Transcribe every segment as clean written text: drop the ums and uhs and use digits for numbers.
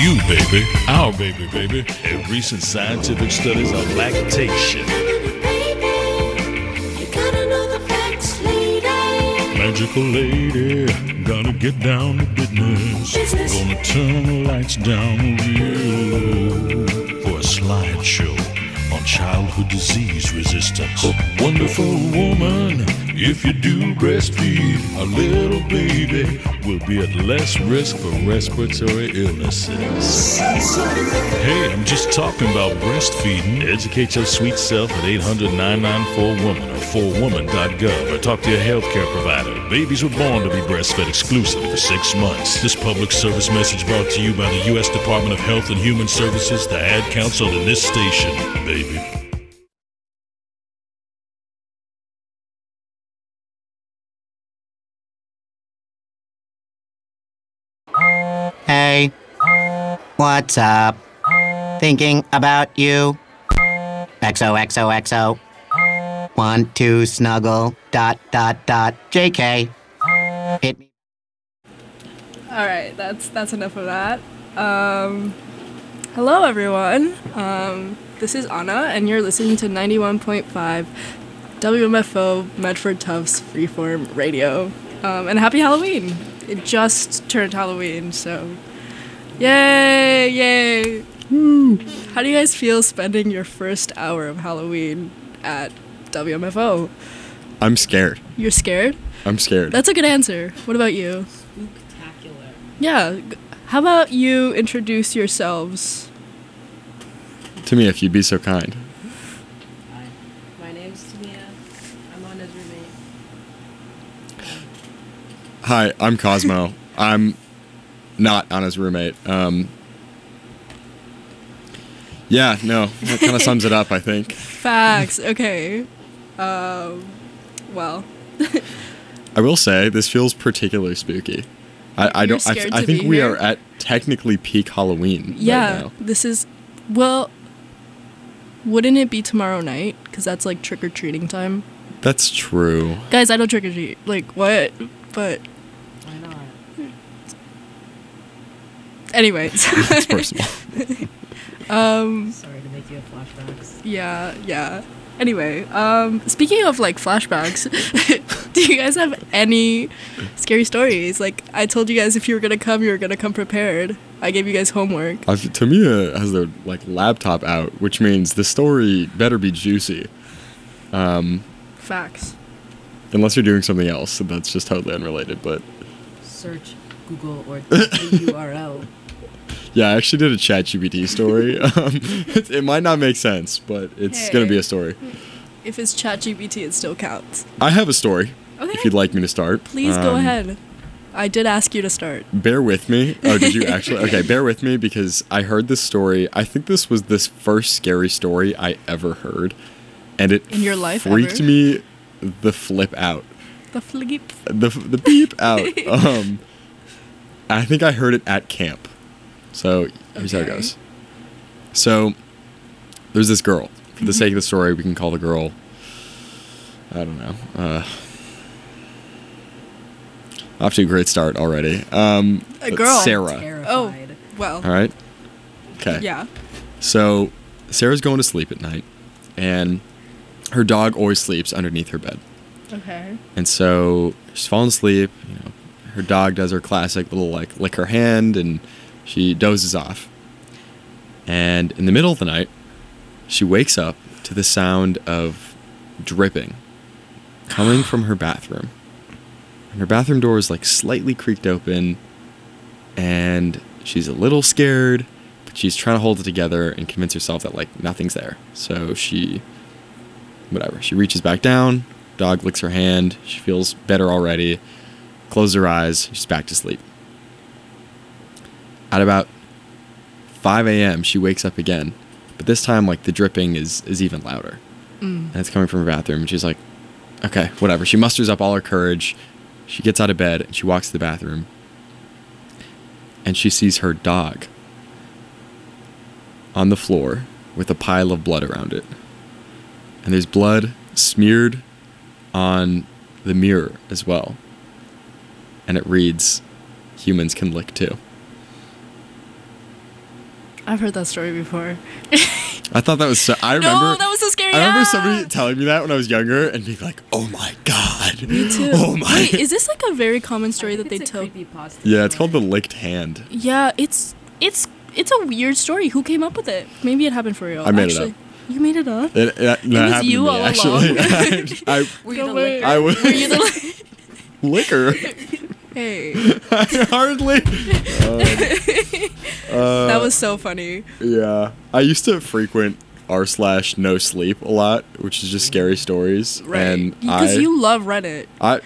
You, baby, our baby, and recent scientific studies of lactation. Magical lady, gotta get down to business. Gonna turn the lights down real low for a slideshow on childhood disease resistance. Wonderful woman, if you do breastfeed, a little baby will be at less risk for respiratory illnesses. Hey, I'm just talking about breastfeeding. Educate your sweet self at 800-994-WOMAN or 4woman.gov or talk to your healthcare provider. Babies were born to be breastfed exclusively for 6 months. This public service message brought to you by the U.S. Department of Health and Human Services, the Ad Council, and this station, baby. Hey, what's up? Thinking about you. XOXOXO. Want to snuggle. ... JK. Hit me. All right, that's enough of that. Hello everyone. This is Anna, and you're listening to 91.5 WMFO Medford Tufts Freeform Radio. And happy Halloween! It just turned Halloween, so yay! Woo. How do you guys feel spending your first hour of Halloween at WMFO? I'm scared. You're scared? I'm scared. That's a good answer. What about you? Spooktacular. Yeah. How about you introduce yourselves? To me, if you'd be so kind. Hi. My name's Tamia. I'm Anna's roommate. Hi, I'm Cosmo. I'm not Anna's roommate. Yeah, no, that kind of sums it up, I think. Facts. Okay. Well. I will say this feels particularly spooky. I You're don't. scared I to think be we here? are at technically peak Halloween Yeah. right now. This is. Well. Wouldn't it be tomorrow night? Because that's like trick or treating time. That's true. Guys, I don't trick or treat. Like what? But Why not? anyways. It's personal. Sorry to make you have flashbacks. Yeah. Anyway, speaking of like flashbacks, do you guys have any scary stories? Like I told you guys, if you were gonna come prepared. I gave you guys homework. Tamia has their laptop out, which means the story better be juicy. Facts. Unless you're doing something else, that's just totally unrelated. But Search Google or the URL. yeah, I actually did a ChatGPT story. It might not make sense, but it's Hey. gonna be a story. If it's ChatGPT, it still counts. I have a story. Okay. If you'd like me to start. Please go ahead. I did ask you to start. Bear with me. Oh, did you actually? Okay, bear with me because I heard this story. I think this was this first scary story I ever heard, and it In your life freaked ever? me the flip out. The flip. The beep out. I think I heard it at camp. So here's how it Okay. goes. So there's this girl. For the sake of the story, we can call the girl. I don't know. Off to a great start already. A girl. Sarah. Terrified. Well. All right. Okay. Yeah. So Sarah's going to sleep at night, and her dog always sleeps underneath her bed. Okay. And so she's falling asleep. You know, her dog does her classic little lick her hand, and she dozes off. And in the middle of the night, she wakes up to the sound of dripping coming from her bathroom. And her bathroom door is slightly creaked open, and she's a little scared, but she's trying to hold it together and convince herself that nothing's there. So she reaches back down, dog licks her hand, she feels better already, closes her eyes, she's back to sleep. At about 5 a.m., she wakes up again, but this time the dripping is even louder. And it's coming from her bathroom, and she's like, okay, whatever. She musters up all her courage. She gets out of bed and she walks to the bathroom, and she sees her dog on the floor with a pile of blood around it. And there's blood smeared on the mirror as well. And it reads, "Humans can lick too." I've heard that story before. I thought that was so. I remember. No, that was so scary. I remember Ah! somebody telling me that when I was younger and being like, "Oh my god." Me too. Oh my. Wait, is this like a very common story that they it's a tell? creepypasta. Yeah, it's called the licked hand. Yeah, it's a weird story. Who came up with it? Maybe it happened for real. I made it Actually, up. You made it up? It was happened you to me, all actually. along. I Were you the No way. licker? I was Were you the liquor. Hey, I hardly. that was so funny. Yeah, I used to frequent r/no sleep a lot, which is just scary stories. Right. And Because you love Reddit.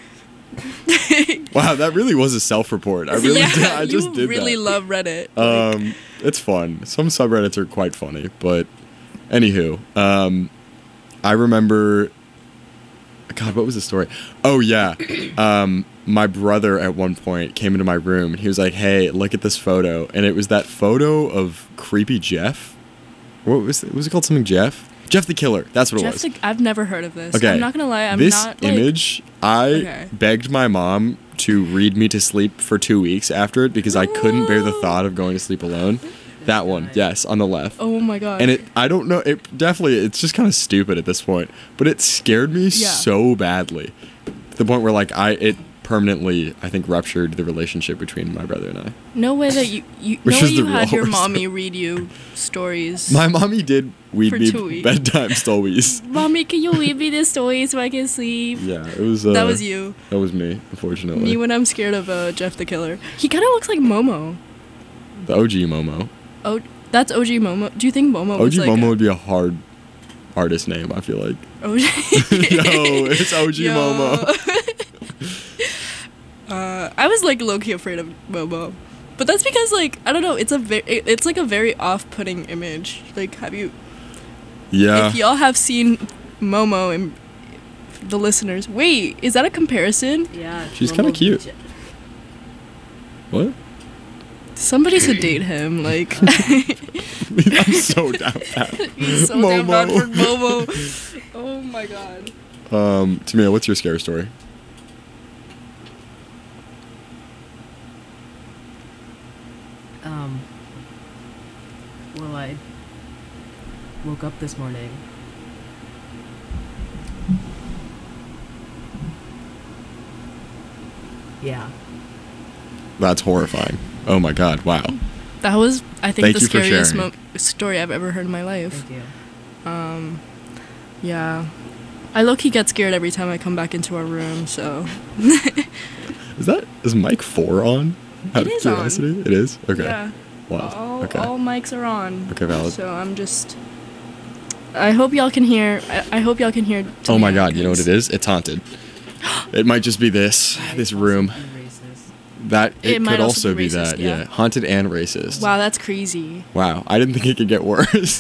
Wow, that really was a self-report. I really did. I just you did really that. love Reddit. It's fun. Some subreddits are quite funny, but anywho, I remember. God, what was the story? Oh yeah, my brother at one point came into my room and he was like, "Hey, look at this photo," and it was that photo of creepy Jeff. What was it? Was it called something Jeff? Jeff the Killer. That's what it was. I've never heard of this. Okay. I'm not gonna lie. I'm this not like, image, I Okay. begged my mom to read me to sleep for 2 weeks after it because I couldn't bear the thought of going to sleep alone. That one, yes, on the left. Oh my god. And I don't know, it's just kind of stupid at this point, but it scared me Yeah. so badly. To the point where it permanently, I think, ruptured the relationship between my brother and I. No way that you Which no was way you the had real your horror mommy story. read you stories. My mommy did read For me 2 weeks. bedtime stories. Mommy, can you read me this story so I can sleep? Yeah, it was. That was you. That was me, unfortunately. Me when I'm scared of Jeff the Killer. He kind of looks like Momo. The OG Momo. Oh, that's OG Momo. Do you think Momo OG was like Momo would be a hard artist name, I feel like. OG? Yo, it's OG Yo. Momo. I was like low key afraid of Momo, but that's because like I don't know. It's like a very off-putting image. Like, have you? Yeah. If y'all have seen Momo and the listeners, wait, is that a comparison? Yeah. She's kinda Momo cute. Beach. What? Somebody should date him. Like, I'm so down with that. he's so damn bad for Momo. Oh my god. Tamia, what's your scary story? Well, I woke up this morning. Yeah. That's horrifying. Oh my god, wow. That was, I think, Thank the you for scariest sharing. story I've ever heard in my life. Thank you. Yeah. I low-key get scared every time I come back into our room, so. Is mic 4 on? Out It of is on. curiosity? It is? Okay. Yeah. Wow. All, all mics are on. Okay, valid. So I'm just. I hope y'all can hear. I hope y'all can hear. Oh my Tamia, god, you know what it 'cause is? It's haunted. It might just be this room. Also be racist. That It it might could also also be be racist, that, yeah. yeah. Haunted and racist. Wow, that's crazy. Wow, I didn't think it could get worse.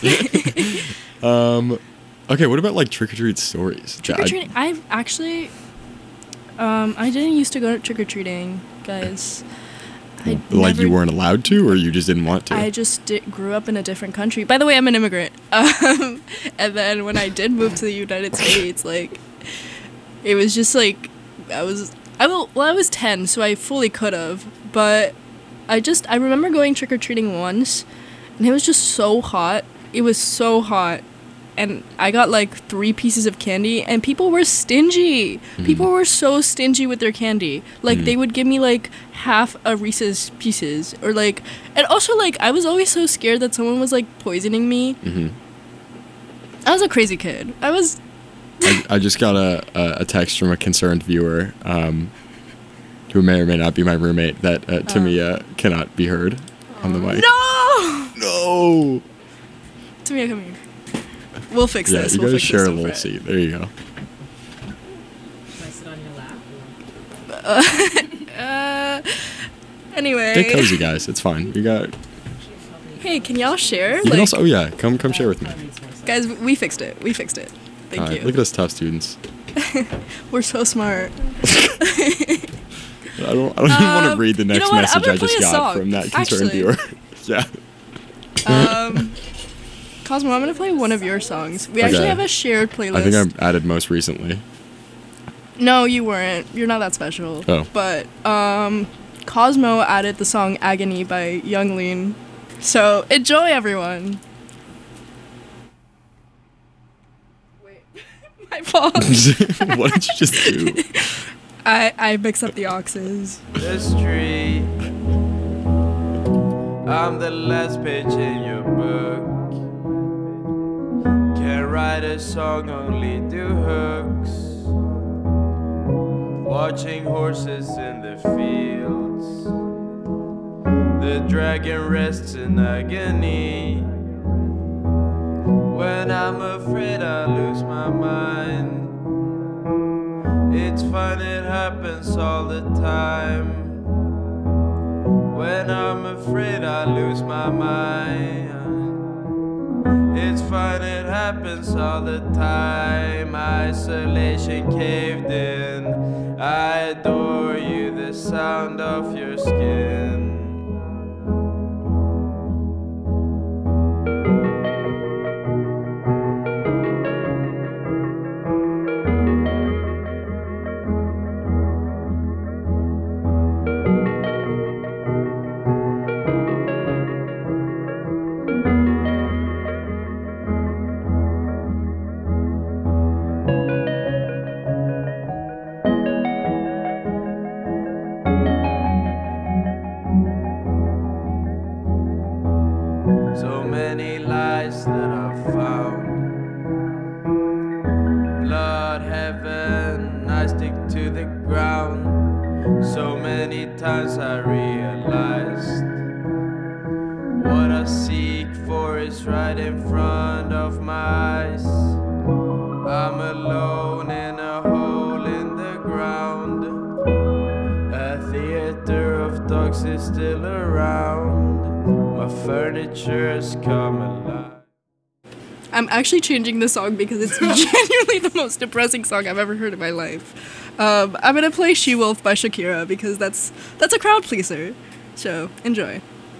Okay, what about like trick or treat stories? Trick or treating. I've actually. I didn't used to go trick or treating, guys. I Like you never- weren't allowed to, or you just didn't want to? I just grew up in a different country. By the way, I'm an immigrant. And then when I did move to the United States, like, it was just like, I was 10, so I fully could have. But I remember going trick-or-treating once, and it was just so hot. It was so hot. And I got like 3 pieces of candy, and people were stingy. People were so stingy with their candy. Like, they would give me like half a Reese's Pieces, or like, and also like, I was always so scared that someone was like poisoning me. I was a crazy kid. I just got a text from a concerned viewer, who may or may not be my roommate, that Tamia cannot be heard on the mic. No! No! Tamia, come here. We'll fix Yeah, this. you We'll guys fix share this. a Don't little fret. seat. There you go. Should I sit on your lap? Anyway. Get cozy, guys. It's fine. We got. Hey, can y'all share? You can also. Oh yeah, come share with me. Guys, we fixed it. We fixed it. Thank All right, you. look at us tough students. We're so smart. I don't even want to read the you next know what? I'm message gonna I just play a got song, from that concerned actually. viewer. Yeah. Cosmo, I'm gonna play one of your songs. We actually Okay. have a shared playlist. I think I'm added most recently. No, you weren't. You're not that special. Oh. But Cosmo added the song "Agony" by Young Lean. So enjoy, everyone. Wait, my fault. What did you just do? I mix up the auxes. The street. I'm the last page in your book. Can't write a song, only do hooks. Watching horses in the fields. The dragon rests in agony. When I'm afraid I lose my mind. It's fun, it happens all the time. When I'm afraid I lose my mind. It's fun, it happens all the time. Isolation caved in. I adore you, the sound of your skin. So many lies that I've found. Blood, heaven, I stick to the ground. So many times I realized what I seek for is right in front of my eyes. I'm alone in a hole in the ground. A theater of dogs is still around. My furniture's come alive. I'm actually changing the song because it's genuinely the most depressing song I've ever heard in my life. I'm gonna play She Wolf by Shakira because that's a crowd pleaser. So enjoy.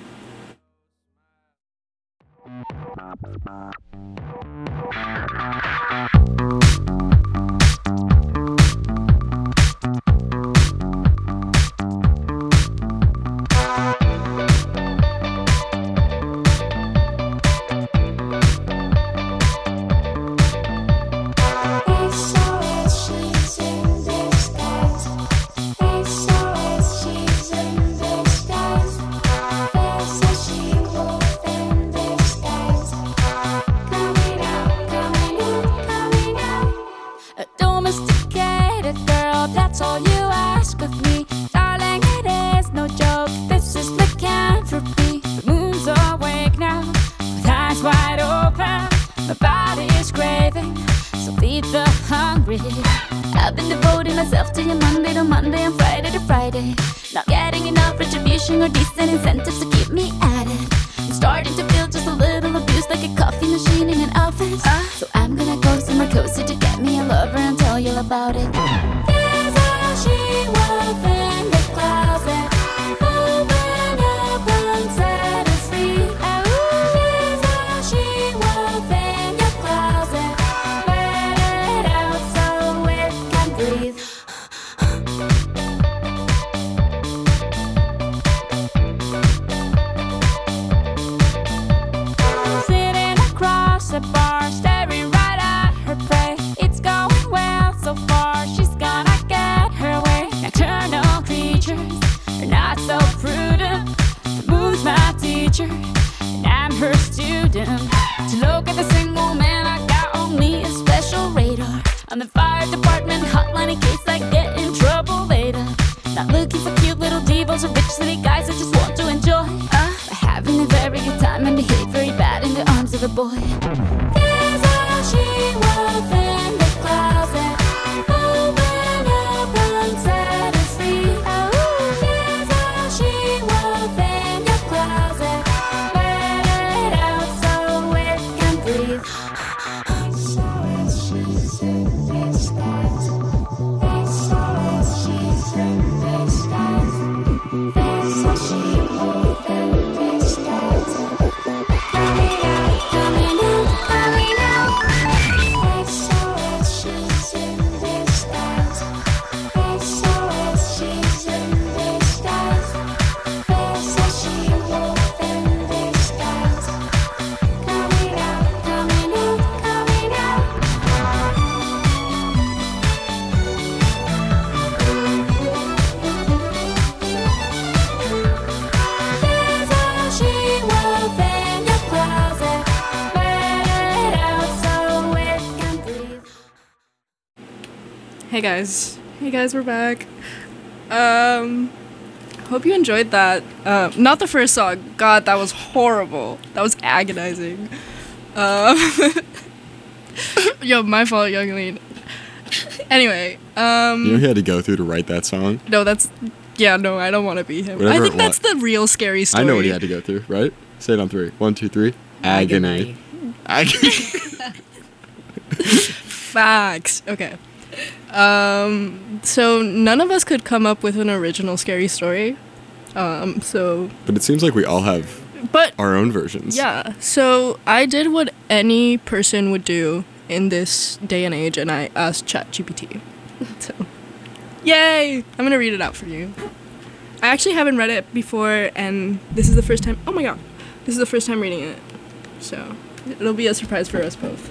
I've been devoting myself to you Monday to Monday and Friday to Friday. Not getting enough retribution or decent incentives to keep me at it. I'm starting to feel just a little abused, like a coffee machine in an office. So I'm gonna go somewhere cozy to get me a lover and tell you about it. There's a she-wolf in the closet. Open up and set her free. There's a she-wolf in your closet. Let it out so it can breathe. Sitting across the bar, staring right at her prey. It's going well so far, she's gonna get her way. Nocturnal creatures are not so prudent. The moon's my teacher, and I'm her student. To look at the single man, I got on me a special radar. On the fire department hotline in case I get in trouble later. Not looking for cute little divas or rich city guys, I just want to enjoy having a very good time and behave very bad in the arms of a boy. There's a she-wolf in the closet. Open up and set her free. There's a she-wolf in your closet. Let it out so it can breathe. So she's in disguise. So she's in disguise. There's a she-wolf in disguise. Coming out, coming out, coming out. So she's Hey guys, we're back. Hope you enjoyed that. Not the first song. God, that was horrible. That was agonizing. Yo, my fault, Young Lean. Anyway, You know he had to go through to write that song? no, I don't want to be him. Whatever I think it that's the real scary story. I know what he had to go through, right? Say it on 3. 1, 2, 3. Agony. Agony. Facts. Okay. So none of us could come up with an original scary story. So But it seems like we all have but our own versions. yeah, so I did what any person would do in this day and age, and I asked ChatGPT. So, yay! I'm gonna read it out for you. I actually haven't read it before, and this is the first time. Oh my god, this is the first time reading it. So it'll be a surprise for us both.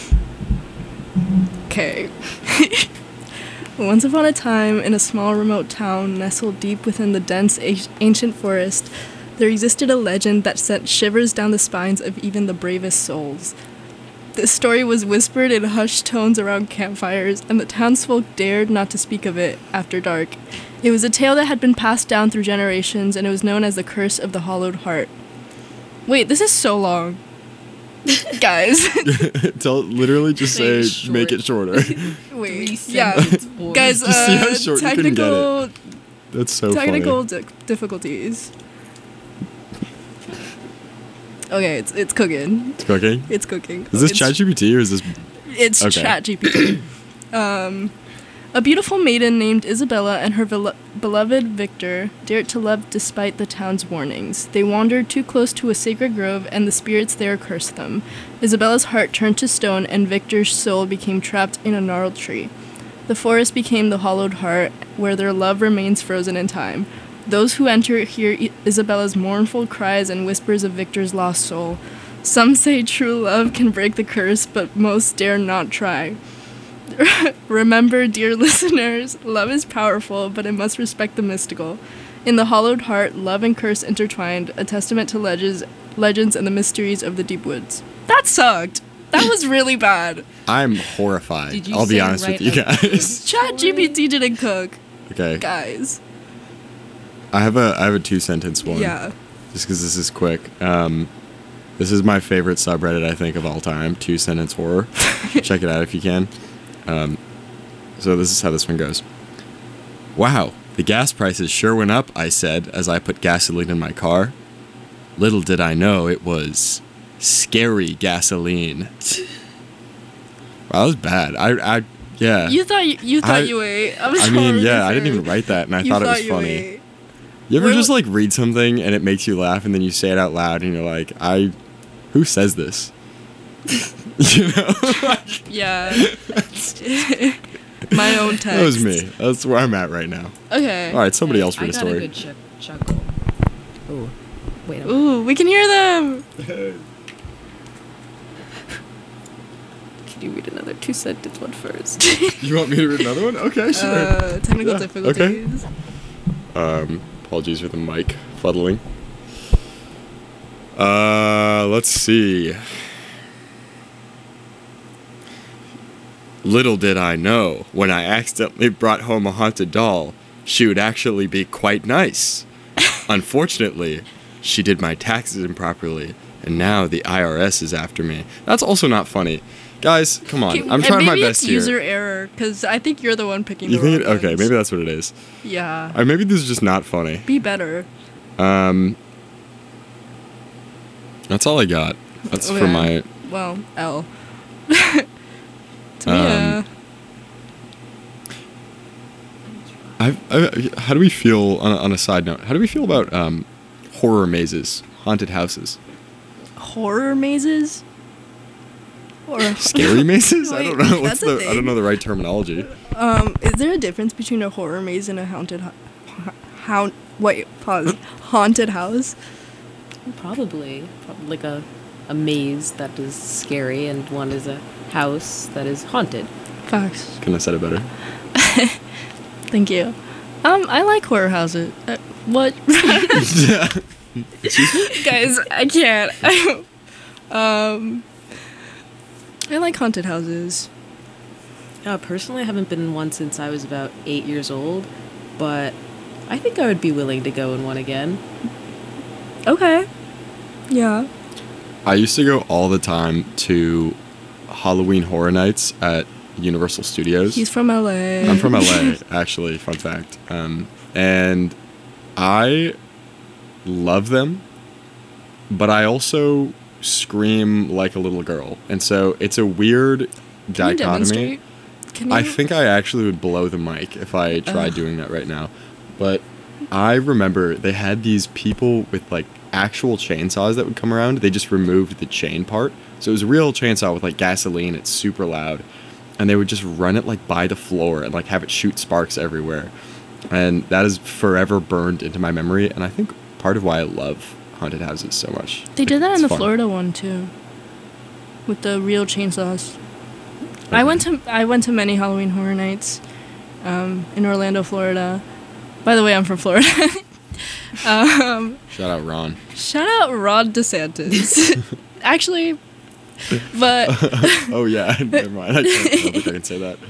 Okay. Once upon a time, in a small remote town nestled deep within the dense ancient forest, there existed a legend that sent shivers down the spines of even the bravest souls. This story was whispered in hushed tones around campfires, and the townsfolk dared not to speak of it after dark. It was a tale that had been passed down through generations, and it was known as the Curse of the Hollowed Heart. Wait, this is so long. Guys. Literally just Say say, it make short. it shorter. Wait, yeah. Boy. Guys, Just see how short you couldn't get technical That's so technical funny. difficulties. Okay, it's cooking. It's cooking? It's cooking. Is this It's- ChatGPT or is this... It's Okay. ChatGPT. A beautiful maiden named Isabella and her beloved Victor dared to love despite the town's warnings. They wandered too close to a sacred grove, and the spirits there cursed them. Isabella's heart turned to stone, and Victor's soul became trapped in a gnarled tree. The forest became the hollowed heart, where their love remains frozen in time. Those who enter hear Isabella's mournful cries and whispers of Victor's lost soul. Some say true love can break the curse, but most dare not try. Remember, dear listeners, love is powerful, but it must respect the mystical. In the hollowed heart, love and curse intertwined, a testament to legends and the mysteries of the deep woods. That sucked. That was really bad. I'm horrified. Did you I'll be say honest with write you a guys. ChatGPT didn't cook, Okay. guys. I have a 2-sentence one. Yeah. Just because this is quick. This is my favorite subreddit, I think, of all time. 2-sentence horror. Check it out if you can. So this is how this one goes. Wow, the gas prices sure went up, I said as I put gasoline in my car. Little did I know it was scary gasoline. Wow, that was bad. Yeah. You thought you ate. I'm I sorry. mean, yeah, I didn't even write that, and I thought it was you funny. ate. You ever Well- just like read something and it makes you laugh, and then you say it out loud, and you're like, who says this? You know? Yeah. My own text. That was me. That's where I'm at right now. Okay. All right, somebody else read a I got story. a good chuckle. Oh, wait a minute. Ooh, we can hear them. Can you read another 2-sentence one first? You want me to read another one? Okay, sure. Technical Yeah, difficulties. Apologies for the mic fuddling. Let's see. Little did I know, when I accidentally brought home a haunted doll, she would actually be quite nice. Unfortunately, she did my taxes improperly, and now the IRS is after me. That's also not funny. Guys, come on. I'm trying my best maybe here. it's user error, because I think you're the one picking You the think? wrong Okay, ones. maybe that's what it is. Yeah. Or maybe this is just not funny. Be better. That's all I got. That's for Okay. my. Well, L. Tamia. How do we feel on a side note? How do we feel about horror mazes, haunted houses, Horror mazes? Or scary mazes? I don't Wait, know. What's that's a the? I don't thing. know the right terminology. Is there a difference between a horror maze and a haunted haunted house? Probably like a maze that is scary, and one is a house that is haunted. Facts. Couldn't have said it better. Thank you. I like horror houses. What? Guys, I can't. I like haunted houses. Personally, I haven't been in one since I was about 8 years old, but I think I would be willing to go in one again. Okay. Yeah. I used to go all the time to Halloween Horror Nights at Universal Studios. He's from LA. I'm from LA, actually, fun fact. And I love them, but I also scream like a little girl. And so it's a weird Can you dichotomy. demonstrate? Can you? I think I actually would blow the mic if I tried doing that right now. But I remember they had these people with like actual chainsaws that would come around. They just removed the chain part. So it was a real chainsaw with like gasoline. It's super loud. And they would just run it like by the floor and like have it shoot sparks everywhere. And that is forever burned into my memory. And I think part of why I love haunted houses so much. They did that It's in the fun. Florida one too, with the real chainsaws. I went to many Halloween Horror Nights, in Orlando, Florida. By the way, I'm from Florida. Shout out Ron. Shout out Ron DeSantis. Actually, but Oh yeah, never mind. I don't think I can say that.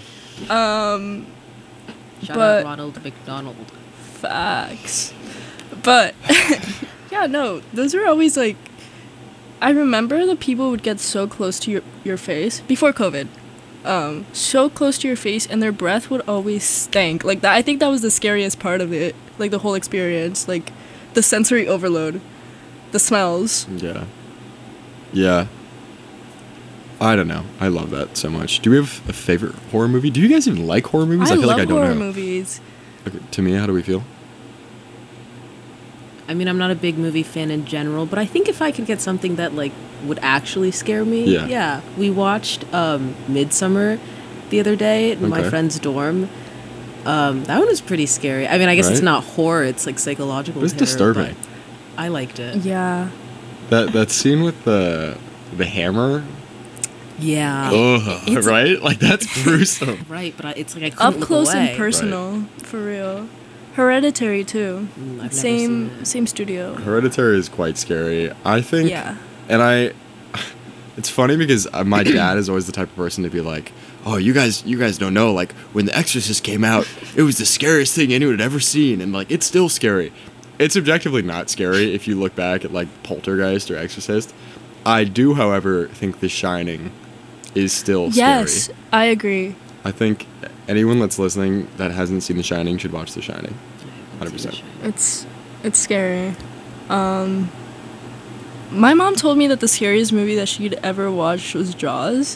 Shout But- out Ronald McDonald. facts. But yeah, no, those are always like. I remember the people would get so close to your face before COVID. So close to your face, and their breath would always stank like that. I think that was the scariest part of it, like the whole experience, like the sensory overload, the smells. Yeah. Yeah. I don't know. I love that so much. Do we have a favorite horror movie? Do you guys even like horror movies? I feel love like I don't horror know. movies. Okay, to me, how do we feel? I mean, I'm not a big movie fan in general, but I think if I could get something that like would actually scare me, Yeah. We watched Midsummer the other day in my Okay. friend's dorm. That one was pretty scary. I mean, I guess it's Right? not horror; it's like psychological. It's terror, disturbing. but I liked it. Yeah. That scene with the hammer. Yeah, Ugh, it's- right? Like that's gruesome. right. But it's like I couldn't Up look close away. and personal, for real. Hereditary too. I've never Same seen it. same studio. Hereditary is quite scary. I think. Yeah. And it's funny because my dad is always the type of person to be like, "Oh, you guys don't know. Like when The Exorcist came out, it was the scariest thing anyone had ever seen, and like it's still scary. It's objectively not scary if you look back at like Poltergeist or Exorcist. I do, however, think The Shining is still Yes, scary. I agree. I think anyone that's listening that hasn't seen The Shining should watch The Shining. 100%. It's scary. My mom told me that the scariest movie that she'd ever watched was Jaws.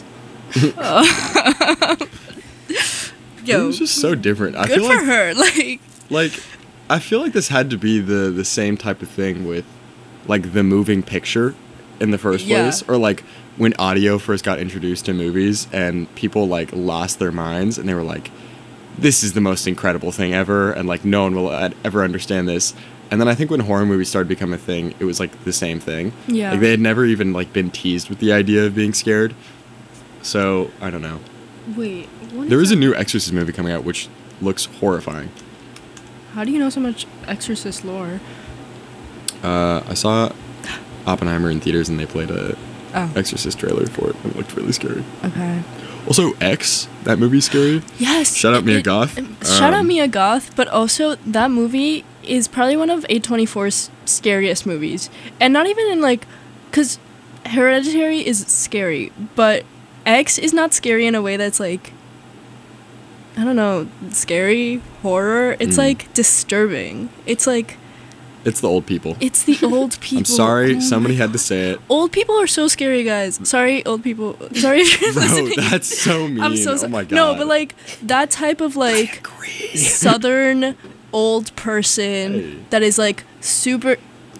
It Yo, was just so different. I good feel for like her. Like, I feel like this had to be the same type of thing with like the moving picture in the first Yeah. place, or like when audio first got introduced to movies and people like lost their minds and they were like, this is the most incredible thing ever, and like no one will ever understand this. And then I think when horror movies started to become a thing, it was like the same thing. Yeah. Like they had never even like been teased with the idea of being scared. So I don't know. wait, what There is is a that? new Exorcist movie coming out which looks horrifying. How do you know so much Exorcist lore? I saw Oppenheimer in theaters and they played a Oh, Exorcist trailer for it and it looked really scary. okay. Also, X, that movie's scary. Yes. Shout out Mia Goth. Shout out Mia Goth, but also that movie is probably one of A24's scariest movies. And not even in like, because Hereditary is scary, but X is not scary in a way that's like, I don't know, scary, horror. It's like disturbing. It's like, It's the old people. it's the old people. I'm sorry, Oh somebody my had to God. say it. Old people are so scary, guys. Sorry, old people. Sorry if you're Bro, listening. that's so mean. I'm so Oh sorry. my god. No, but like that type of like southern old person Hey. that is like super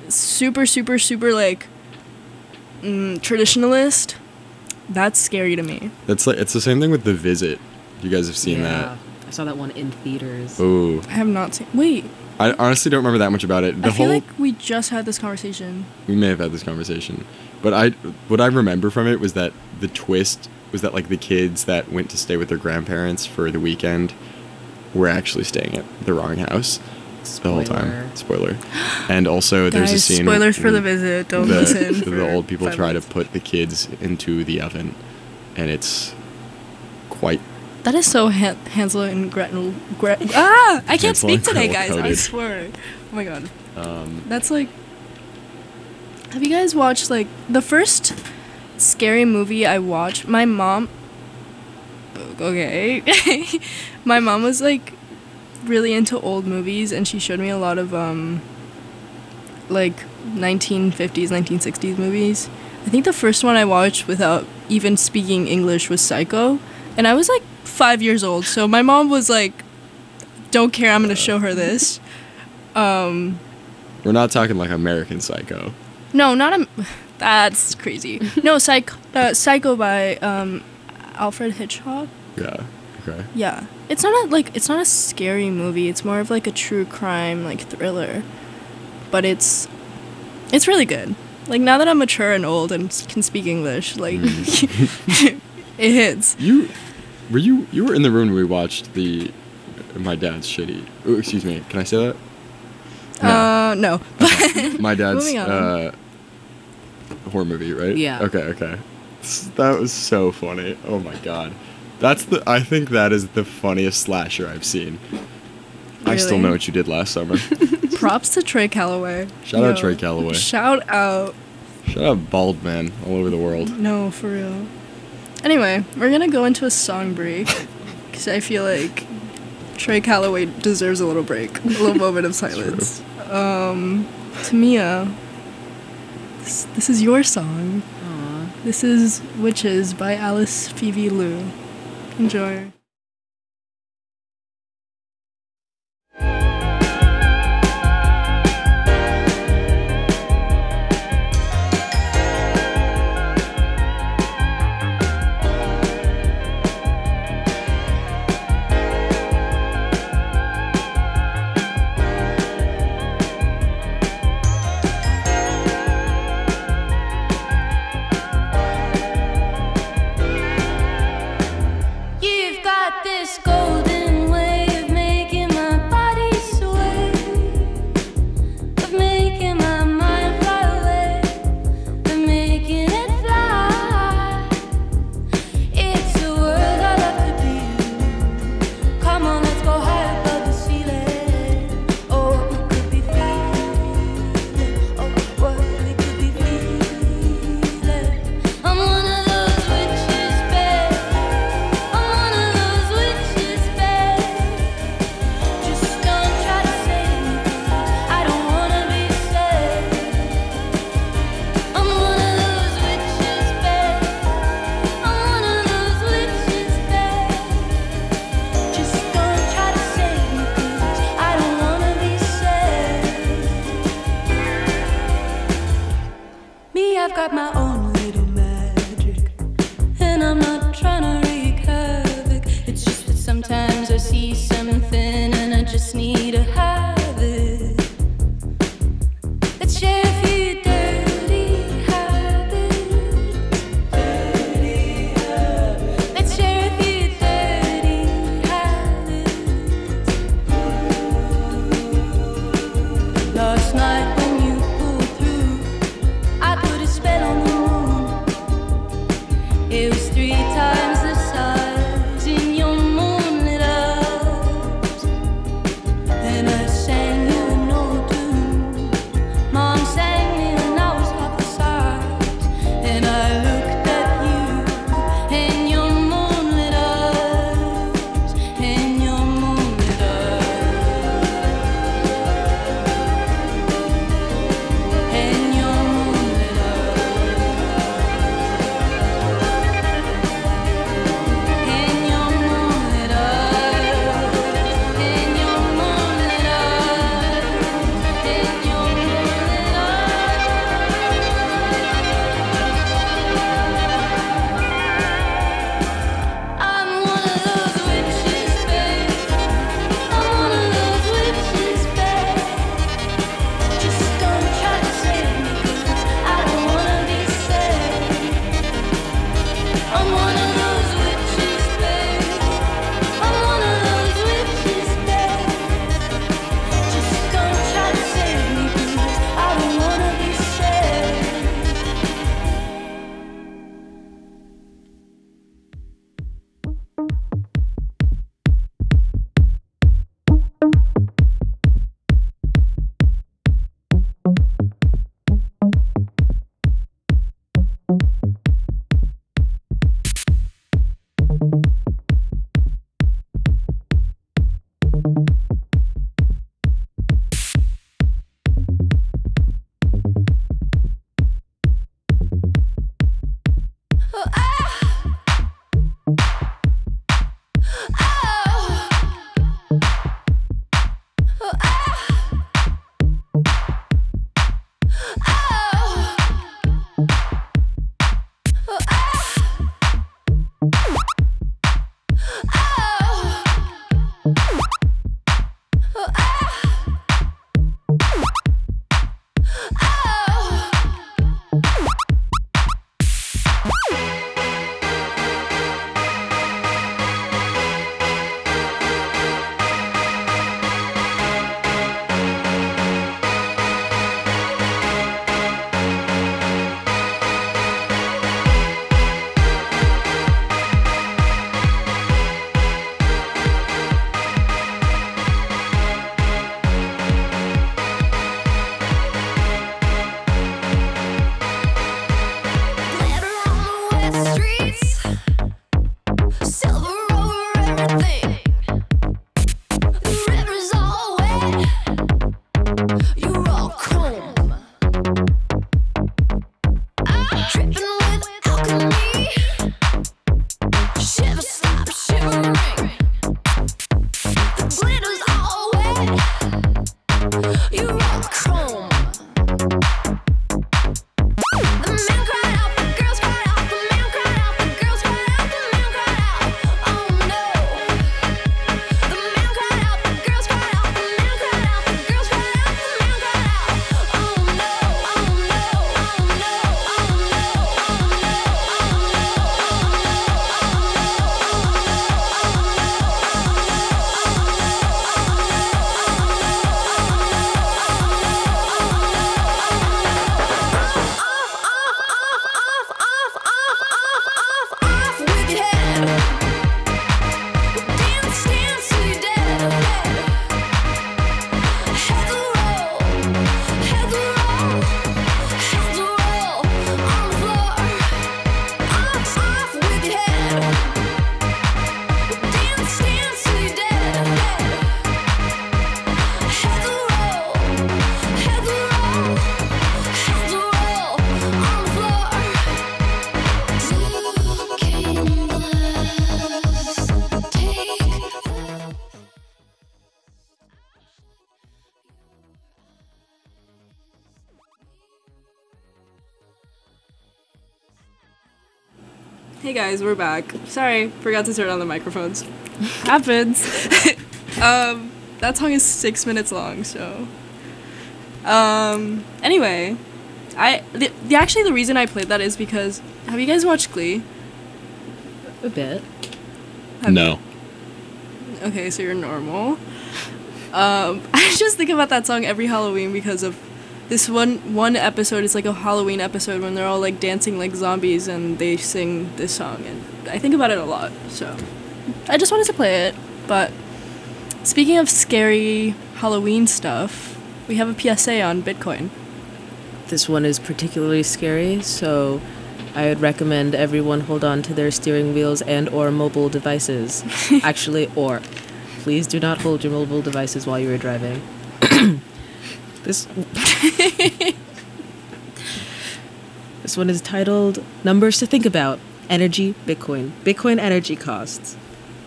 like traditionalist. That's scary to me. That's like it's the same thing with The Visit. You guys have seen Yeah. I saw that one in theaters. that. Ooh. I have not seen. Wait, I honestly don't remember that much about it. The I feel whole like we just had this conversation. we may have had this conversation. But what I remember from it was that the twist was that like the kids that went to stay with their grandparents for the weekend were actually staying at the wrong house the whole time. Spoiler. And also there's a Guys, scene spoilers for where the visit. Don't the, listen. the for old people 5 try to minutes. put the kids into the oven and it's quite That is so Hansel and Gretel. I can't Hansel speak and today, Gretel guys. I coded. swear. Oh my god. That's like. Have you guys watched like the first scary movie I watched? My mom. Okay. My mom was like really into old movies, and she showed me a lot of like 1950s, 1960s movies. I think the first one I watched without even speaking English was Psycho, and I was like 5 years old, so my mom was like, don't care, I'm gonna show her this. We're not talking like American Psycho. No, that's crazy. No, Psycho by Alfred Hitchcock. Yeah. Okay. Yeah, it's not a scary movie. It's more of like a true crime like thriller, but it's really good. Like now that I'm mature and old and can speak English, like it hits. You were in the room when we watched my dad's shitty. Oh, excuse me. Can I say that? No. My dad's Moving on. horror movie, right? Yeah. Okay. That was so funny. Oh my god. I think that is the funniest slasher I've seen. I still Really? know what you did last summer. Props to Trey Calloway. Shout out Trey Calloway. Shout out. Shout out bald man all over the world. No, for real. Anyway, we're gonna go into a song break because I feel like Trey Calloway deserves a little break, a little moment of silence. Tamia, this is your song. Aw. This is Witches by Alice Phoebe Lou. Enjoy. You've got this golden way of making my body sway, of making my mind fly away, of making it fly. It's a world I love to be in. Come on, let's go high above the ceiling. Oh, we could be feeling. Oh, what we could be feeling. I'm one of those witches, babe. I'm one of those witches, babe. Just don't try to save me, 'cause I don't wanna be saved. I'm one of those witches, babe. I'm one of those witches, babe. Just don't try to save me, 'cause I don't wanna be saved. Me, I've got my own little magic, and I'm not trying to wreak havoc. It's just that sometimes I see something and I just need to have it. Let's share a few dirty habits. Let's share a few dirty habits. Last night when you pulled through, I put a spell on the all chrome. I'm dripping with alchemy. Shiver, stop shivering. The glitter's all wet. You're all chrome. The man cried out, the girls cried out, the man cried out, the girls cried out, the man cried out. Oh no. The man cried out, the girls cried out, the man cried out, the girls cried out, the man cried out. Oh no, oh no, oh no, oh no, off with your head. Dance, dance till you're dead. Heads will roll, heads will roll, heads will roll on the floor. Off with your head. Dance, dance till you're dead. Heads will roll, heads will roll, heads will roll on the floor. Looking glass, take Hey guys, we're back. Sorry, forgot to turn on the microphones. Happens. That song is 6 minutes long, so. Anyway, actually the reason I played that is because, have you guys watched Glee? A bit. No. Okay, so you're normal. I just think about that song every Halloween because of this one episode. It's like a Halloween episode when they're all like dancing like zombies and they sing this song, and I think about it a lot. So I just wanted to play it. But speaking of scary Halloween stuff, we have a PSA on Bitcoin. This one is particularly scary, so I would recommend everyone hold on to their steering wheels and or mobile devices. Actually, or. Please do not hold your mobile devices while you are driving. This one is titled Numbers to Think About. Energy Bitcoin. Bitcoin energy costs.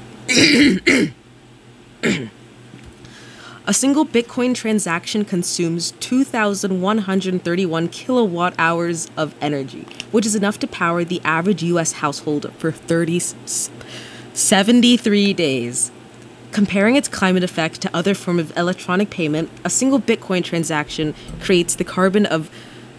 A single Bitcoin transaction consumes 2,131 kilowatt hours of energy, which is enough to power the average U.S. household for 73 days. Comparing its climate effect to other forms of electronic payment, a single Bitcoin transaction creates the carbon of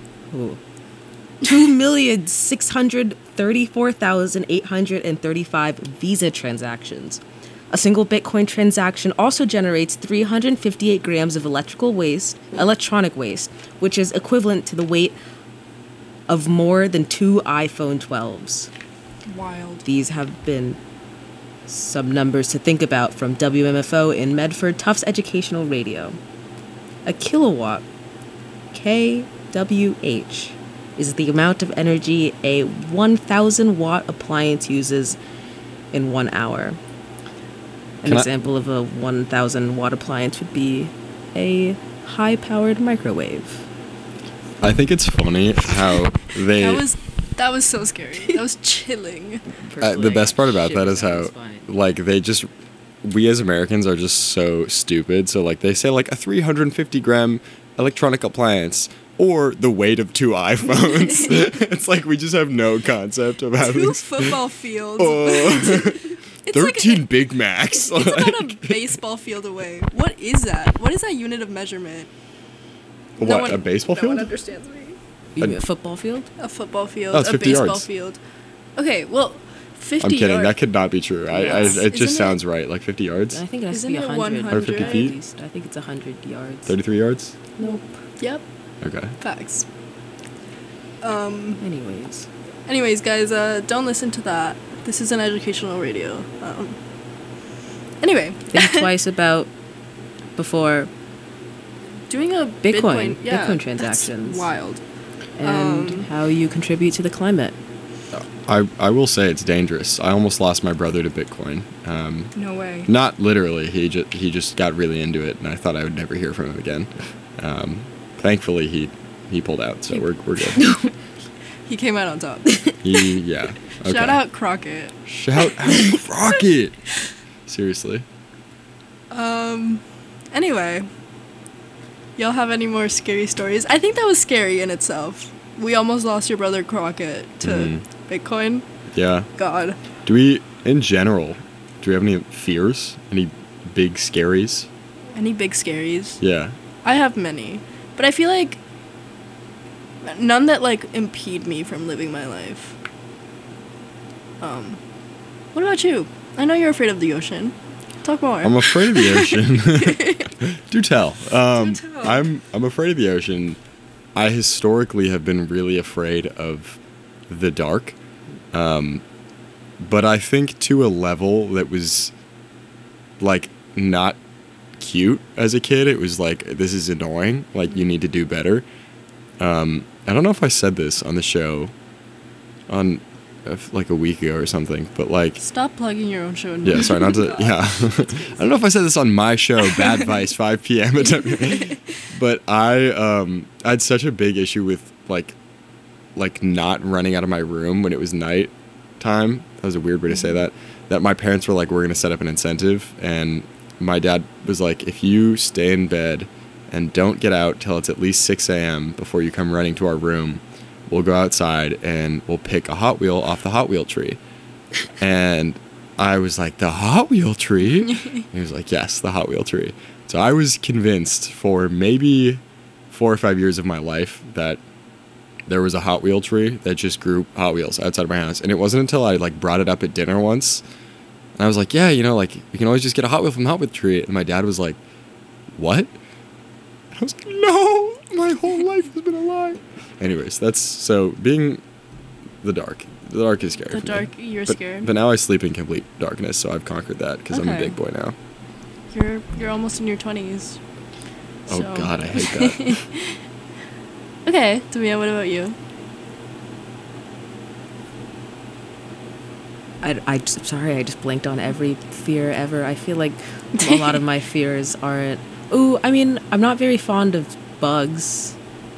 2,634,835 Visa transactions. A single Bitcoin transaction also generates 358 grams of electronic waste, which is equivalent to the weight of more than 2 iPhone 12s. Wild. These have been some numbers to think about from WMFO in Medford Tufts Educational Radio. A kilowatt, kWh, is the amount of energy a 1,000 watt appliance uses in 1 hour. An example of a 1,000 watt appliance would be a high powered microwave. I think it's funny how they. That was so scary. That was chilling. The best part about that is how, like, we as Americans are just so stupid. So, like, they say, like, a 350 gram electronic appliance or the weight of 2 iPhones. It's like we just have no concept of how 2 football fields. It's 13 like Big Macs. It's about a baseball field away. What is that? What is that unit of measurement? What, a baseball field? No one understands me. You mean a football field? A football field, it's a 50 baseball yards. field. Okay, well, 50 I'm kidding. yards. That could not be true. It just sounds right. Like 50 yards? I think it has to Isn't be it 100. 150 at feet? least. I think it's 100 yards. 33 yards? Nope. Yep, Okay. facts. Anyways, Guys, don't listen to that. This is an educational radio. Anyway. think twice about before Doing a Bitcoin That's transactions. wild. and how you contribute to the climate. I will say it's dangerous. I almost lost my brother to Bitcoin. No way. Not literally. He just got really into it, and I thought I would never hear from him again. Thankfully, he pulled out, so we're good. He came out on top. Yeah. Okay. Shout out Crockett. Shout out Crockett. Seriously. Anyway, y'all have any more scary stories? I think that was scary in itself. We almost lost your brother Crockett to Bitcoin. Yeah. God. Do we, in general, do we have any fears? Any big scaries? Any big scaries? Yeah. I have many, but I feel like none that like impede me from living my life. What about you? I know you're afraid of the ocean. Talk more. I'm afraid of the ocean. Do tell. Do tell. I'm afraid of the ocean. I historically have been really afraid of the dark. But I think to a level that was like not cute as a kid. It was like, this is annoying. Like, you need to do better. I don't know if I said this on the show on like a week ago or something, but like, Stop plugging your own show. yeah, sorry, not to, yeah. I don't know if I said this on my show, Bad Vice, 5 p.m. But I had such a big issue with like not running out of my room when it was night time. That was a weird way to say that. That my parents were like, we're gonna set up an incentive, and my dad was like, if you stay in bed and don't get out till it's at least 6 a.m. before you come running to our room, we'll go outside and we'll pick a Hot Wheel off the Hot Wheel tree. And I was like, the Hot Wheel tree? And he was like, yes, the Hot Wheel tree. So I was convinced for maybe 4 or 5 years of my life that there was a Hot Wheel tree that just grew Hot Wheels outside of my house. And it wasn't until I like brought it up at dinner once, and I was like, yeah, you know, like, we can always just get a Hot Wheel from the Hot Wheel tree. And my dad was like, what? And I was like, no, my whole life has been a lie. Anyways, that's, so being the dark is scary. The for dark, me. you're But- scared. But now I sleep in complete darkness, so I've conquered that because I'm a Okay. big boy now. You're almost in your 20s. Oh so- God, I hate that. Okay, Tamia, what about you? I'm sorry, I just blanked on every fear ever. I feel like a lot of my fears aren't. Oh, I mean, I'm not very fond of bugs.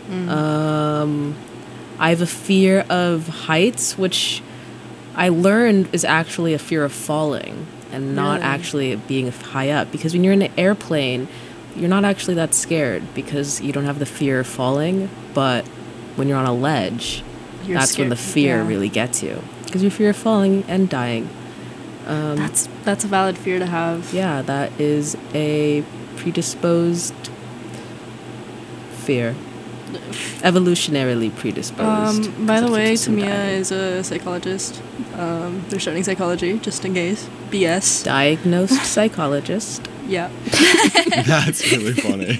I have a fear of heights, which I learned is actually a fear of falling and not Really? actually being high up. Because when you're in an airplane, you're not actually that scared because you don't have the fear of falling. But when you're on a ledge, You're that's when the scared- fear yeah. really gets you. Because your fear of falling and dying. That's a valid fear to have. Yeah, that is a predisposed fear. Evolutionarily predisposed. By the Because it way, keeps them Tamia dying. is a psychologist. They're studying psychology, just in case. BS. Diagnosed psychologist. Yeah. That's really funny.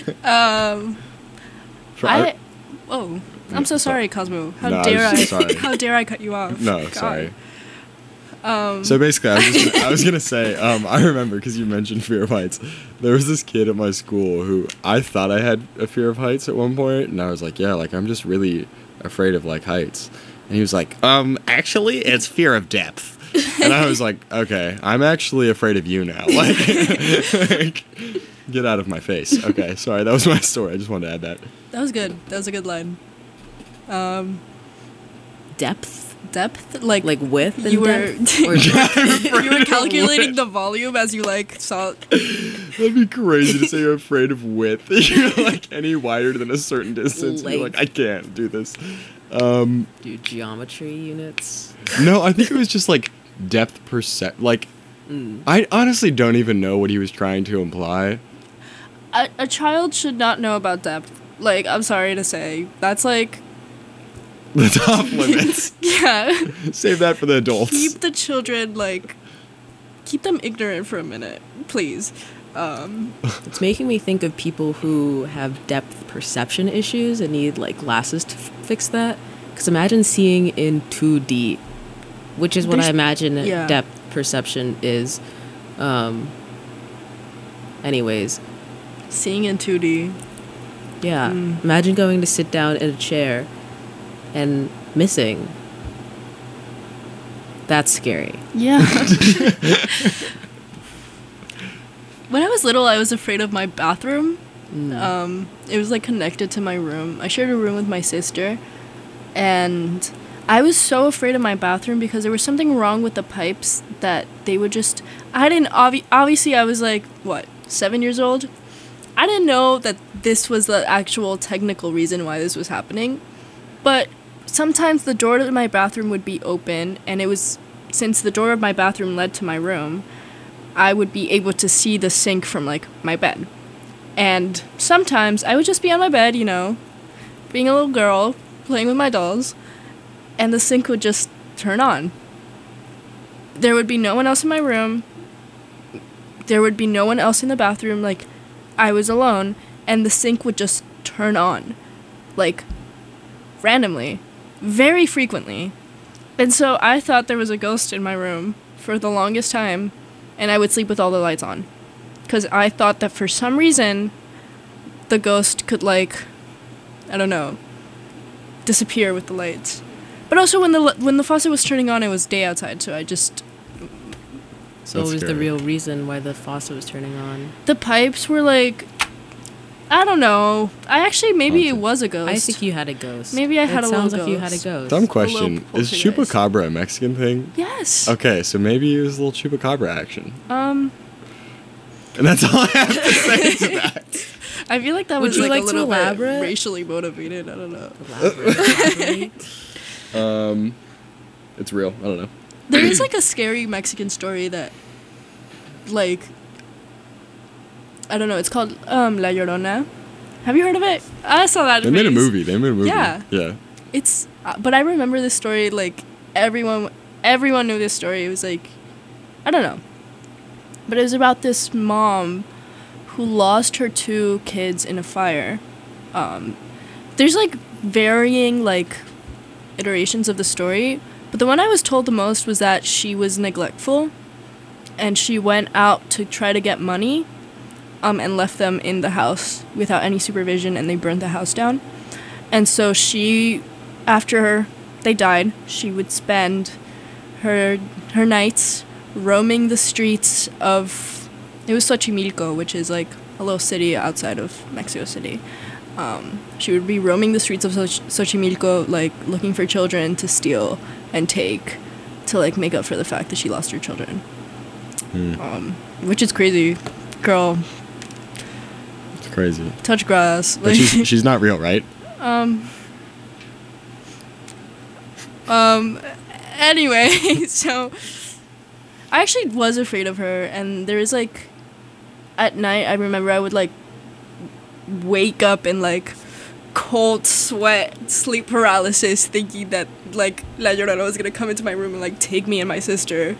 I'm so sorry, Cosmo. How No, I dare was I? just sorry. How dare I cut you off? No, God. sorry. So basically, I was gonna say, I remember because you mentioned fear of heights. There was this kid at my school who I thought I had a fear of heights at one point, and I was like, yeah, like I'm just really afraid of like heights. And he was like, actually, it's fear of depth. And I was like, okay, I'm actually afraid of you now. Like, get out of my face. Okay, sorry, that was my story. I just wanted to add that. That was good. That was a good line. Depth? Like Like width and you were depth? Or you were calculating the volume as you like saw. That'd be crazy to say you're afraid of width. You're like any wider than a certain distance. You're like, I can't do this. do geometry units? No, I think it was just like depth like I honestly don't even know what he was trying to imply. A child should not know about depth. Like, I'm sorry to say, that's like, The top limits. yeah. Save that for the adults. Keep the children like, keep them ignorant for a minute, please. It's making me think of people who have depth perception issues and need like glasses to fix that. Because imagine seeing in 2D, which is what I There's- imagine yeah. depth perception is. Anyways, Seeing in 2D. yeah. Imagine going to sit down in a chair and missing. That's scary. Yeah. When I was little, I was afraid of my bathroom It was like connected to my room. I shared a room with my sister, and I was so afraid of my bathroom because there was something wrong with the pipes that they would just. I didn't obviously I was like what 7 years old. I didn't know that this was the actual technical reason why this was happening, but sometimes the door to my bathroom would be open, and it was since the door of my bathroom led to my room, I would be able to see the sink from like my bed. And sometimes I would just be on my bed, you know, being a little girl, playing with my dolls, and the sink would just turn on. There would be no one else in my room. There would be no one else in the bathroom. Like, I was alone, and the sink would just turn on. Like, randomly. Very frequently. And so I thought there was a ghost in my room for the longest time, and I would sleep with all the lights on. Because I thought that for some reason, the ghost could, like, I don't know, disappear with the lights. But also, when the faucet was turning on, it was day outside, so I just... So what was the real reason why the faucet was turning on? The pipes were, like... I don't know. Maybe it was a ghost. I think you had a ghost. Maybe I had a little ghost. Sounds like you had a ghost. Dumb question. Is poltergeist. chupacabra a Mexican thing? Yes. Okay, so maybe it was a little chupacabra action. And that's all I have to say to that. I feel like that Would was you like like a to little bit elaborate? racially motivated. I don't know. Elaborate. It's real. I don't know. There is like a scary Mexican story that, like, I don't know. It's called La Llorona. Have you heard of it? I saw that. They made a movie. Yeah. Yeah. It's. But I remember this story. Like everyone knew this story. It was like, I don't know. But it was about this mom who lost her 2 kids in a fire. There's like varying like iterations of the story, but the one I was told the most was that she was neglectful, and she went out to try to get money, and left them in the house without any supervision, and they burned the house down. And so she, after they died, she would spend her nights roaming the streets of, it was Xochimilco, which is like a little city outside of Mexico City. She would be roaming the streets of Xochimilco, like looking for children to steal and take, to like make up for the fact that she lost her children. Which is crazy, girl. It's crazy. Touch grass. But she's not real, right? Anyway, so I actually was afraid of her, and there was like, at night, I remember I would like wake up in like cold sweat, sleep paralysis, thinking that like La Llorona was gonna come into my room and like take me and my sister.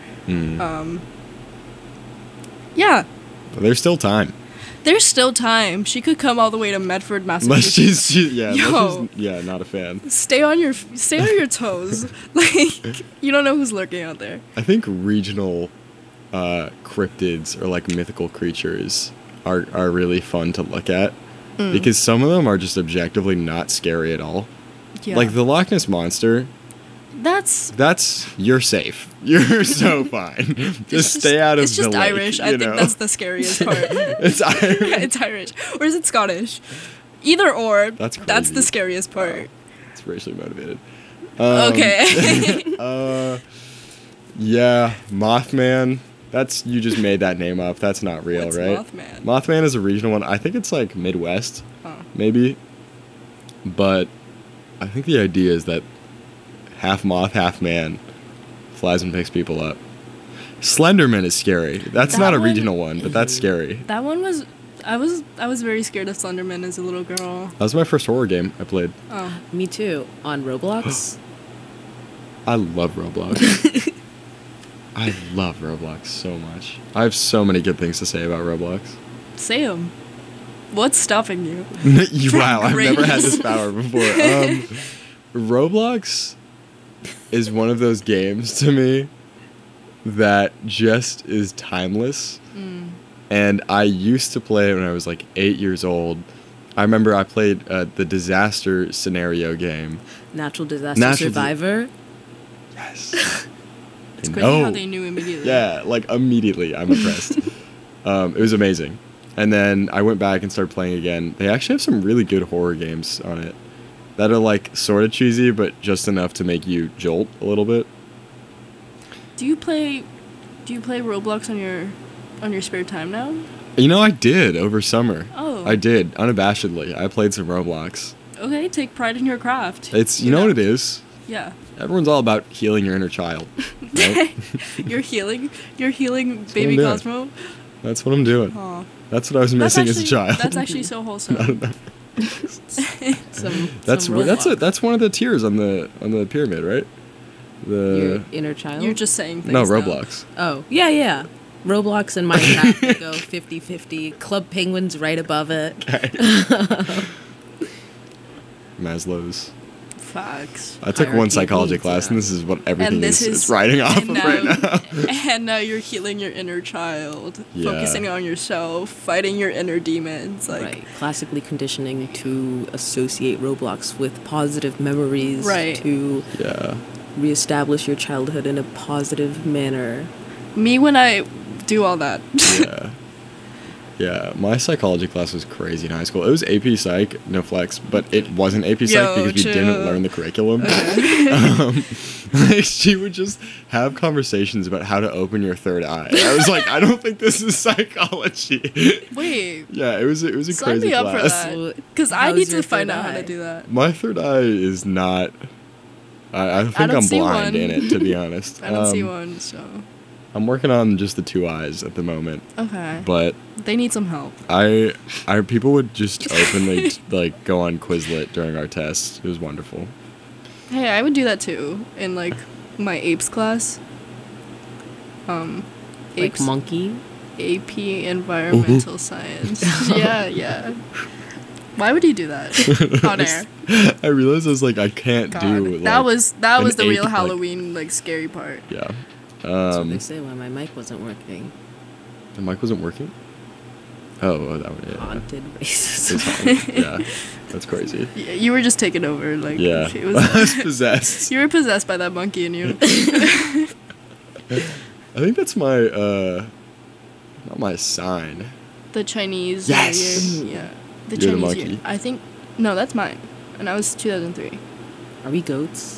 Yeah. But there's still time. There's still time. She could come all the way to Medford, Massachusetts. Unless she's not a fan. Stay on your toes. Like, you don't know who's lurking out there. I think regional cryptids or like mythical creatures are really fun to look at because some of them are just objectively not scary at all. Yeah. Like the Loch Ness Monster. That's you're safe. You're so fine. Just stay out of the lake. It's just Irish. I think that's the scariest part. It's Irish. It's Irish. Or is it Scottish? Either or. That's the scariest part. It's racially motivated. Okay. Yeah, Mothman. You just made that name up. That's not real, What's right? Mothman? Mothman is a regional one. I think it's like Midwest, maybe. But I think the idea is that half moth, half man, flies and picks people up. Slenderman is scary. That's not a regional one, but that's scary. That one was... I was very scared of Slenderman as a little girl. That was my first horror game I played. Oh. Me too. On Roblox. I love Roblox. I love Roblox so much. I have so many good things to say about Roblox. Say 'em. What's stopping you? Wow, I've never had this power before. Roblox is one of those games to me that just is timeless. And I used to play it when I was like 8 years old. I remember I played the disaster scenario game. Natural Disaster Survivor. Yes. It's crazy how they knew immediately. Yeah, like immediately. I'm impressed. It was amazing. And then I went back and started playing again. They actually have some really good horror games on it that are like sort of cheesy, but just enough to make you jolt a little bit. Do you play Roblox on your spare time now? You know, I did over summer. Oh. I did, unabashedly. I played some Roblox. Okay, take pride in your craft. It's, you know what it is? Yeah. Everyone's all about healing your inner child. Right? You're healing what baby I'm doing. Cosmo. That's what I'm doing. Aw. That's what I was missing as a child. That's actually so wholesome. That's one of the tiers on the pyramid, right? Your inner child? You're just saying things. No, now. Roblox. Oh, yeah. Roblox and Minecraft they go 50-50. Club Penguin's right above it. Maslow's. Facts. I took one Hierarchy psychology needs, class, and this is what everything And this is is riding off and of now- right now. And now you're healing your inner child, Yeah. focusing on yourself, fighting your inner demons. Like, Right. Classically conditioning to associate Roblox with positive memories. Right. To Yeah. reestablish your childhood in a positive manner. me when I do all that. Yeah. Yeah, my psychology class was crazy in high school. It was AP Psych, no flex, but it wasn't AP Psych Yo, because we chill. didn't learn the curriculum. Like, she would just have conversations about how to open your third eye. I was like, I don't think this is psychology. Wait, Yeah, it was a sign crazy me up for class. that. Because I How's need your to find third out how eye? to do that. My third eye is not. I think don't I'm see blind one. in it, to be honest. I don't see one, so. I'm working on just the two eyes at the moment, Okay. but They need some help. I people would just openly like go on Quizlet during our tests. It was wonderful. Hey, I would do that too in like my apes class. Like Apes, monkey. AP Environmental Science. Yeah. Why would you do that on air? I realized I was like, I can't God, do like, that was an the real ape, like- Halloween like scary part. Yeah. That's what they say when my mic wasn't working. The mic wasn't working. Oh, that one. Yeah. Haunted It's racism. haunted. Yeah, that's crazy. Yeah, you were just taken over. Like Yeah, it I was. was possessed. You were possessed by that monkey in you. I think that's my not my sign. The Chinese. Yes! New Year. Yeah. The You're the Chinese monkey. Year. I think. No, that's mine. And that was 2003. Are we goats?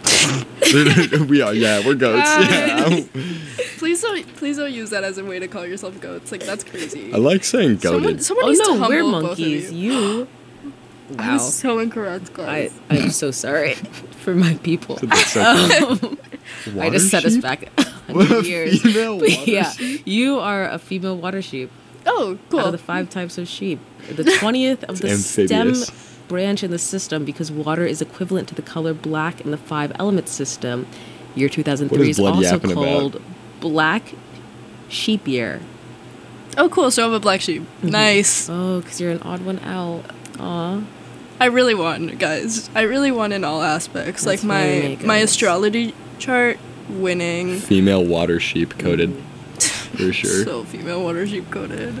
We are. Yeah, we're goats. Yeah. Please don't use that as a way to call yourself goats. Like that's crazy. I like saying goated. Someone Oh needs to no, we're humble both of monkeys. you. You. I Wow. was so incorrect, guys. I'm so sorry for my people. That's so funny. I just set us Sheep? back What, 100 a years. female But water yeah, sheep? you are a female water sheep. Oh, cool. Out of the 5 types of sheep, the 20th of the amphibious. stem branch in the system, because water is equivalent to the color black in the 5 element system. Year 2003 What is is blood also yapping about? called Black Sheep Year. Oh, cool. So I'm a black sheep. Nice. Oh, because you're an odd one out. Aw. I really won, guys. I really won in all aspects. That's like my very my nice. astrology chart, winning. Female water sheep coded. For sure. So female water sheep coded.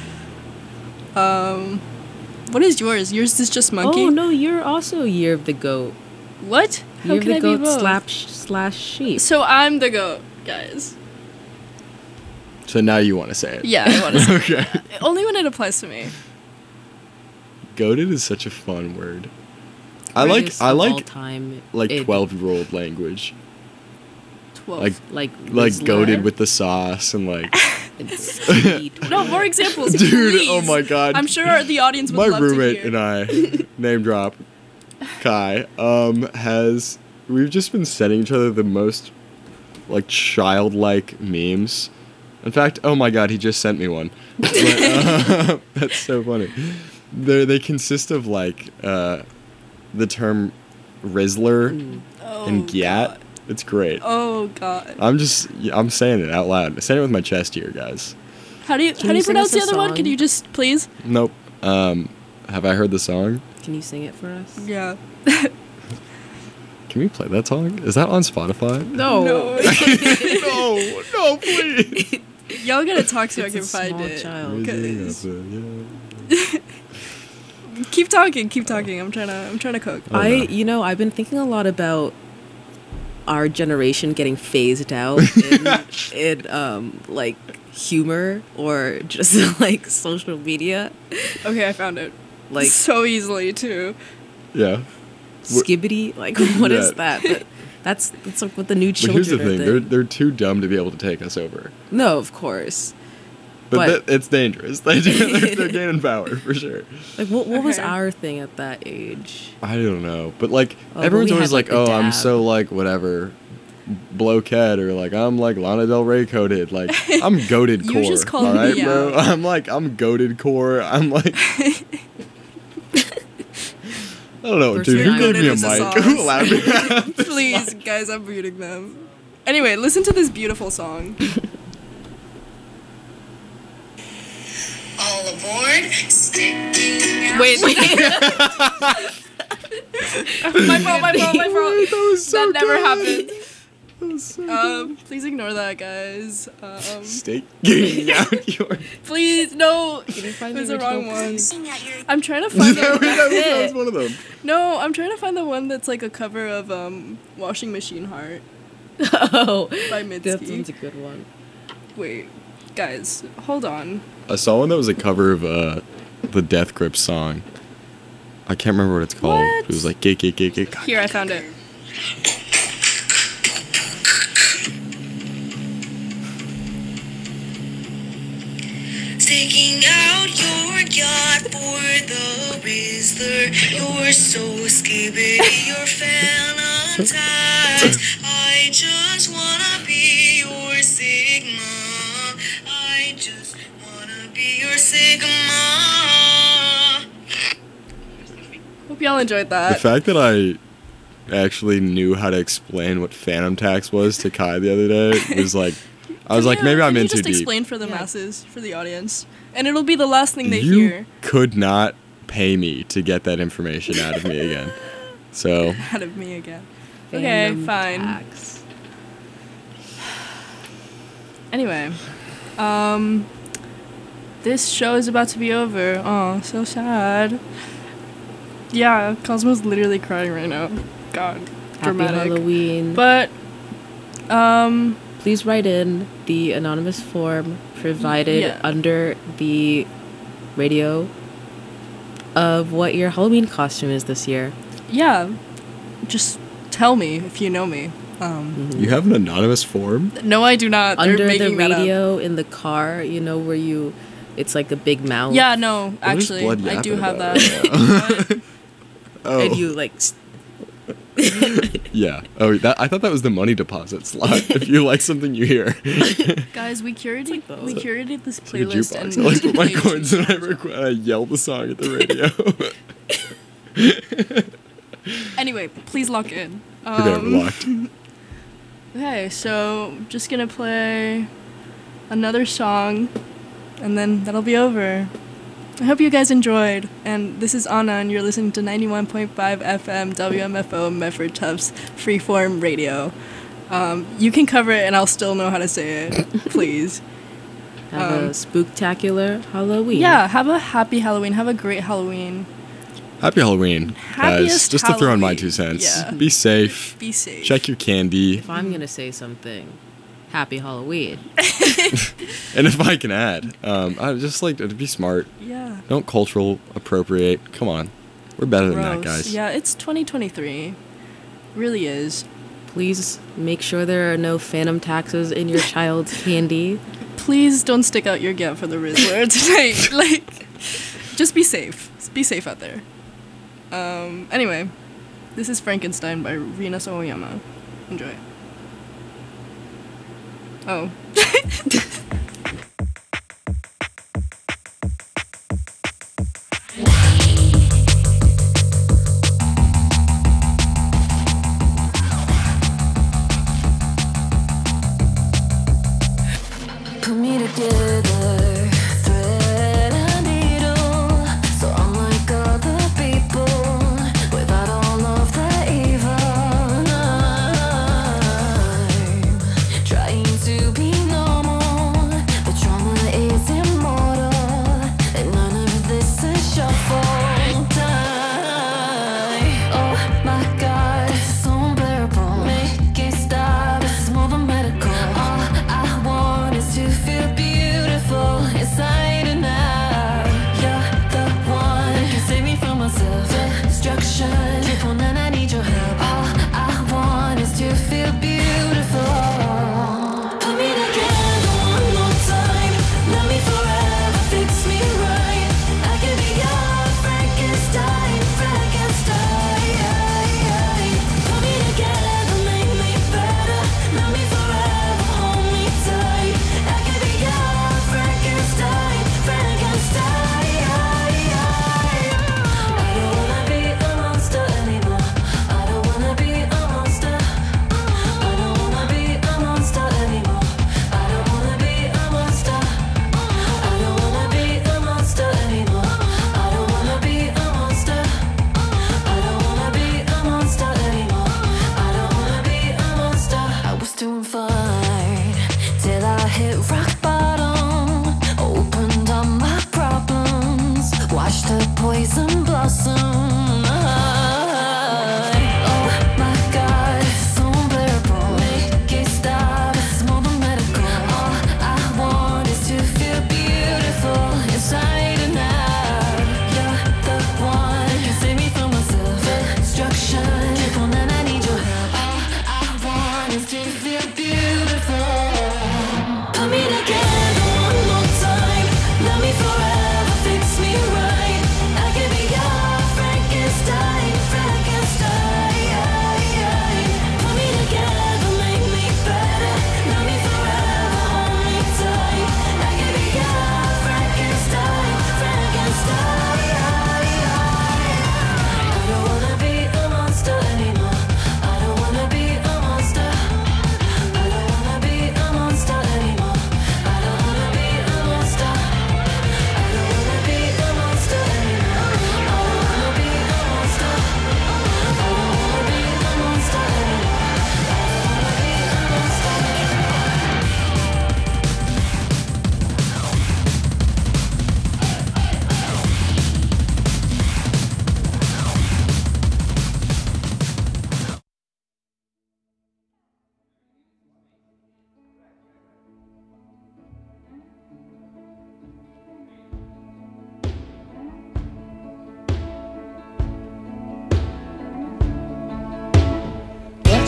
What is yours? Yours is just monkey. Oh, no, you're also Year of the Goat. What? How Year of can the I Goat be both? slash sheep. So I'm the goat, guys. So now you want to say it. Yeah, I want to say Okay. it. Only when it applies to me. Goated is such a fun word. I Greatest like of all time. 12-year-old language. 12. Like Rizzler. goated with the sauce and like It's sweet. no, more examples, Dude, please. oh my God. I'm sure the audience would my love roommate to hear. and I, name drop, Kai, we've just been sending each other the most like childlike memes. In fact, oh my God, he just sent me one. But, that's so funny. They consist of like the term Rizzler Oh, and Gyat. God. It's great. Oh God. I'm saying it out loud. I'm saying it with my chest here, guys. How do you Can you sing pronounce us the a other one? song? Can you just please? Nope. Have I heard the song? Can you sing it for us? Yeah. Can we play that song? Is that on Spotify? No. No, please. Y'all gotta talk so I It's can a find small it. child. Cause- Keep talking. I'm trying to cook. Oh, no. I've been thinking a lot about our generation getting phased out in like humor or just like social media. Okay, I found it. Like So easily, too. Yeah. Skibbity, like what is Yeah. that? But that's like what the new But children here's the thing: are. they're too dumb to be able to take us over. No, of course. But it's dangerous. They're gaining power for sure. Like what was Okay. our thing at that age? I don't know, but like but everyone's we always had, like, like, the "Oh, I'm dab. so like whatever, bloquette," or like I'm like Lana Del Rey coded. Like I'm goated You core. just called all right, me bro. out. I'm goated core. I'm like. I don't know, Person dude. Who I gave me a noticed mic? the Who sauce. allowed me? to have this Please, guys, I'm muting them. Anyway, listen to this beautiful song. All aboard, sticking out. Wait. my fault. That was so That never good. happened. That was so good. Please ignore that, guys. Staking out your. Please, no. Can you find It was the the wrong original, one. please? Sing out your I'm trying to find that the was one of them. No, I'm trying to find the one that's like a cover of Washing Machine Heart Oh, by that Mitski. one's a good one. Wait, guys, hold on. I saw one that was a cover of the Death Grip song. I can't remember what it's called. What? It was like gay. Here, I found it. sticking out your yacht for the Rizzler. You're so skibbity, you're phantom tides. I just wanna be your Sigma. I just wanna be your Sigma. Hope y'all enjoyed The that. fact that I actually knew how to explain what phantom tax was to Kai the other day was like, I was like, maybe I'm Can in you too just deep. explain for the Yeah. masses, for the audience, and it'll be the last thing they You hear could not pay me to get that information out of me again. So out of me again. Okay, Phantom fine. tax. Anyway, this show is about to be over. Oh, so sad. Yeah, Cosmo's literally crying right now. God, Happy dramatic. Halloween. But, Please write in the anonymous form provided Yeah. under the radio of what your Halloween costume is this year. yeah, just tell me if you know me. you have an anonymous form? No, I do not. They're Under the making that up. radio in the car, you know, where you, it's like a big mouth. Yeah, no, What is actually, Blood I do yapping have about that. right now? Oh. And you like, Yeah. Oh, I thought that was the money deposit slot. If you like something, you hear. Guys, we curated this It's like a playlist jukebox. and I like put my played coins and music. I yell the song at the radio. Anyway, please lock in. Okay, we're locked. Okay, so just gonna play another song, and then that'll be over. I hope you guys enjoyed. And this is Anna, and you're listening to 91.5 FM WMFO Medford Tufts Freeform Radio. You can cover it, and I'll still know how to say it. Please. have a spooktacular Halloween. Yeah, have a happy Halloween. Have a great Halloween. Happy Halloween, guys. Happiest Just to throw in my Halloween. 2 cents. Yeah. Be safe. Be safe. Check your candy. If I'm gonna say something, happy Halloween. And if I can add, I just like to be smart. Yeah. Don't cultural appropriate. Come on. We're better than that, Gross. guys. Yeah, it's 2023. Really is. Please make sure there are no phantom taxes in your child's candy. Please don't stick out your gut for the Rizzler tonight. Like, just be safe. Be safe out there. Anyway, this is Frankenstein by Rina Sawayama. Enjoy. Oh. Put me together, thread and needle. So unlike other people, without all of the evil, I'm trying to be normal.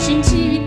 星期